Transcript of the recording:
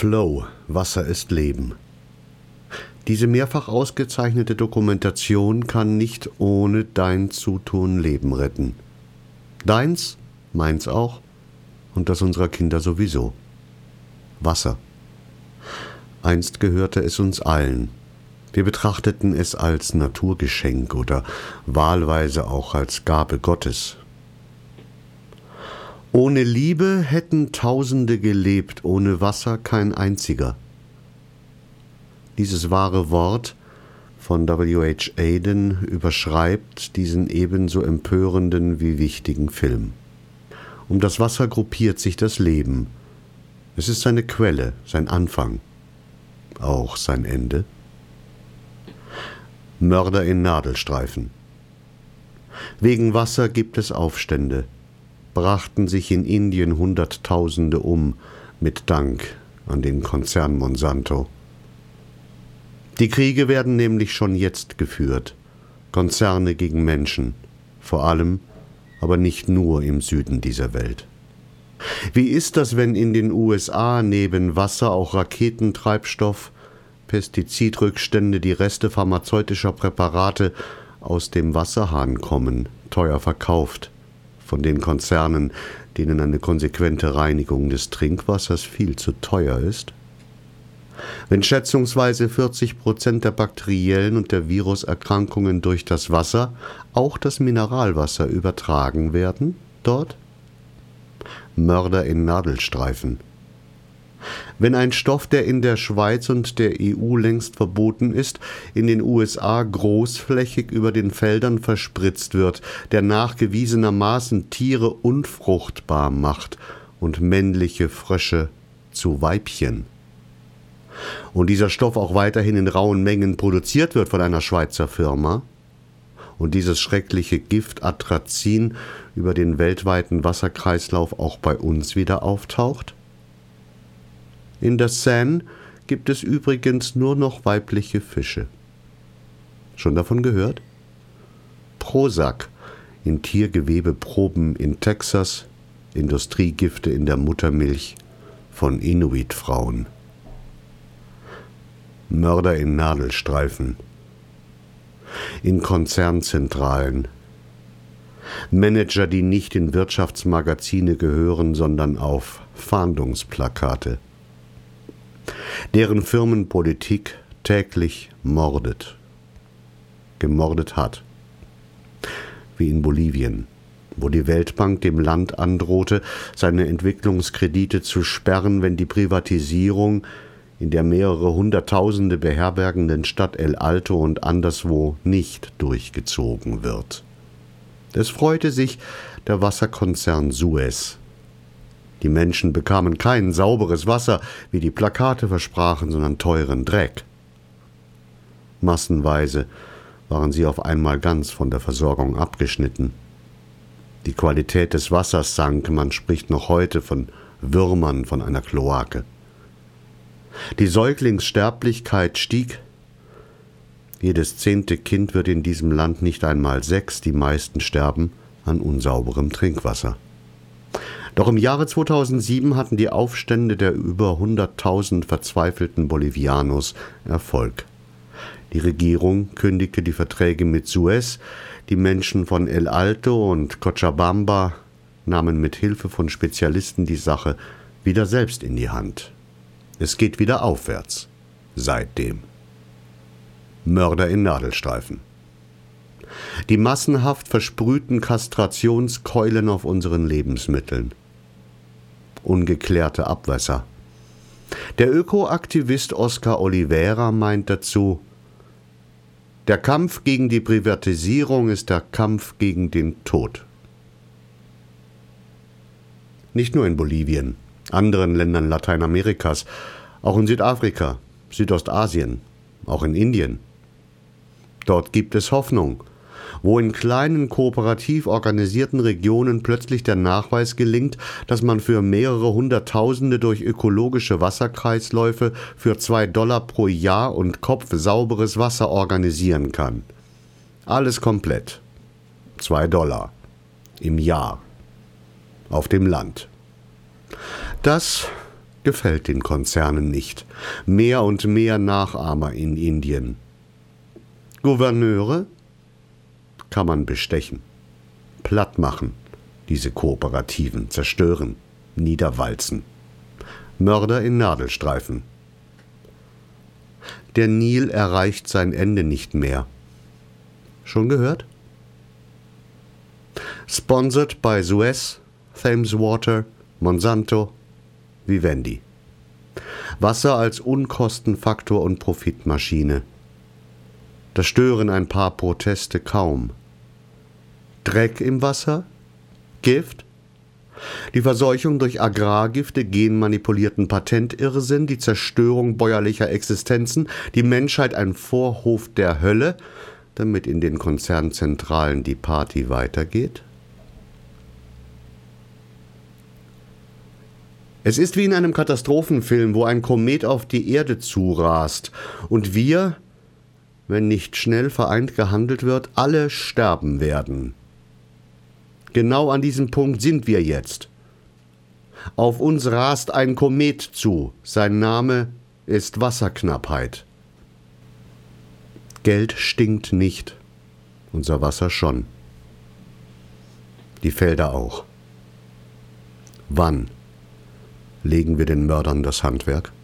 Flow, Wasser ist Leben. Diese mehrfach ausgezeichnete Dokumentation kann nicht ohne dein Zutun Leben retten. Deins, meins auch und das unserer Kinder sowieso. Wasser. Einst gehörte es uns allen. Wir betrachteten es als Naturgeschenk oder wahlweise auch als Gabe Gottes. Ohne Liebe hätten Tausende gelebt, ohne Wasser kein einziger. Dieses wahre Wort von W.H. Auden überschreibt diesen ebenso empörenden wie wichtigen Film. Um das Wasser gruppiert sich das Leben. Es ist seine Quelle, sein Anfang, auch sein Ende. Mörder in Nadelstreifen. Wegen Wasser gibt es Aufstände. Brachten sich in Indien Hunderttausende um, mit Dank an den Konzern Monsanto. Die Kriege werden nämlich schon jetzt geführt. Konzerne gegen Menschen, vor allem, aber nicht nur im Süden dieser Welt. Wie ist das, wenn in den USA neben Wasser auch Raketentreibstoff, Pestizidrückstände, die Reste pharmazeutischer Präparate aus dem Wasserhahn kommen, teuer verkauft, von den Konzernen, denen eine konsequente Reinigung des Trinkwassers viel zu teuer ist? Wenn schätzungsweise 40% der bakteriellen und der Viruserkrankungen durch das Wasser, auch das Mineralwasser, übertragen werden, dort? Mörder in Nadelstreifen. Wenn ein Stoff, der in der Schweiz und der EU längst verboten ist, in den USA großflächig über den Feldern verspritzt wird, der nachgewiesenermaßen Tiere unfruchtbar macht und männliche Frösche zu Weibchen. Und dieser Stoff auch weiterhin in rauen Mengen produziert wird von einer Schweizer Firma und dieses schreckliche Gift Atrazin über den weltweiten Wasserkreislauf auch bei uns wieder auftaucht? In der Seine gibt es übrigens nur noch weibliche Fische. Schon davon gehört? Prozac in Tiergewebeproben in Texas, Industriegifte in der Muttermilch von Inuit-Frauen. Mörder in Nadelstreifen. In Konzernzentralen. Manager, die nicht in Wirtschaftsmagazine gehören, sondern auf Fahndungsplakate. Deren Firmenpolitik täglich mordet. Gemordet hat. Wie in Bolivien, wo die Weltbank dem Land androhte, seine Entwicklungskredite zu sperren, wenn die Privatisierung in der mehrere Hunderttausende beherbergenden Stadt El Alto und anderswo nicht durchgezogen wird. Es freute sich der Wasserkonzern Suez. Die Menschen bekamen kein sauberes Wasser, wie die Plakate versprachen, sondern teuren Dreck. Massenweise waren sie auf einmal ganz von der Versorgung abgeschnitten. Die Qualität des Wassers sank, man spricht noch heute von Würmern von einer Kloake. Die Säuglingssterblichkeit stieg. Jedes 10. Kind wird in diesem Land nicht einmal 6, die meisten sterben an unsauberem Trinkwasser. Doch im Jahre 2007 hatten die Aufstände der über 100.000 verzweifelten Bolivianos Erfolg. Die Regierung kündigte die Verträge mit Suez, die Menschen von El Alto und Cochabamba nahmen mit Hilfe von Spezialisten die Sache wieder selbst in die Hand. Es geht wieder aufwärts. Seitdem. Mörder in Nadelstreifen. Die massenhaft versprühten Kastrationskeulen auf unseren Lebensmitteln. Ungeklärte Abwässer. Der Ökoaktivist Oscar Oliveira meint dazu: Der Kampf gegen die Privatisierung ist der Kampf gegen den Tod. Nicht nur in Bolivien, anderen Ländern Lateinamerikas, auch in Südafrika, Südostasien, auch in Indien. Dort gibt es Hoffnung, wo in kleinen kooperativ organisierten Regionen plötzlich der Nachweis gelingt, dass man für mehrere Hunderttausende durch ökologische Wasserkreisläufe für $2 pro Jahr und Kopf sauberes Wasser organisieren kann. Alles komplett. $2 im Jahr. Auf dem Land. Das Gefällt den Konzernen nicht. Mehr und mehr Nachahmer in Indien. Gouverneure kann man bestechen, platt machen, diese Kooperativen, zerstören, niederwalzen. Mörder in Nadelstreifen. Der Nil erreicht sein Ende nicht mehr. Schon gehört? Sponsored by Suez, Thames Water, Monsanto, Vivendi. Wasser als Unkostenfaktor und Profitmaschine. Da stören ein paar Proteste kaum. Dreck im Wasser? Gift? Die Verseuchung durch Agrargifte, genmanipulierten Patentirrsinn, die Zerstörung bäuerlicher Existenzen, die Menschheit ein Vorhof der Hölle, damit in den Konzernzentralen die Party weitergeht? Es ist wie in einem Katastrophenfilm, wo ein Komet auf die Erde zurast und wir, wenn nicht schnell vereint gehandelt wird, alle sterben werden. Genau an diesem Punkt sind wir jetzt. Auf uns rast ein Komet zu. Sein Name ist Wasserknappheit. Geld stinkt nicht, unser Wasser schon. Die Felder auch. Wann legen wir den Mördern das Handwerk?